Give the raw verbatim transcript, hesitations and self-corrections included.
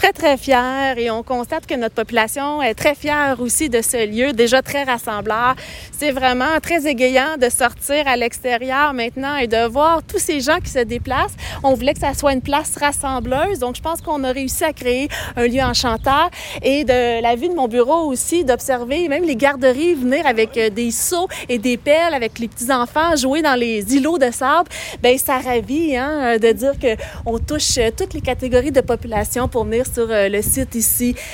très, très fiers et on constate que notre population est très fière aussi de ce lieu, déjà très rassembleur. C'est vraiment très égayant de sortir à l'extérieur maintenant et de voir tous ces gens qui se déplacent. On voulait que ça soit une place rassembleuse, donc je pense qu'on a réussi à créer un lieu enchanteur et de la vue de mon bureau aussi, d'observer même les garderies venir avec des seaux et des pelles, avec les petits-enfants jouer dans les îlots de sable. Bien, ça ravit hein, de dire qu'on touche toutes les catégories de population pour venir sur le site ici.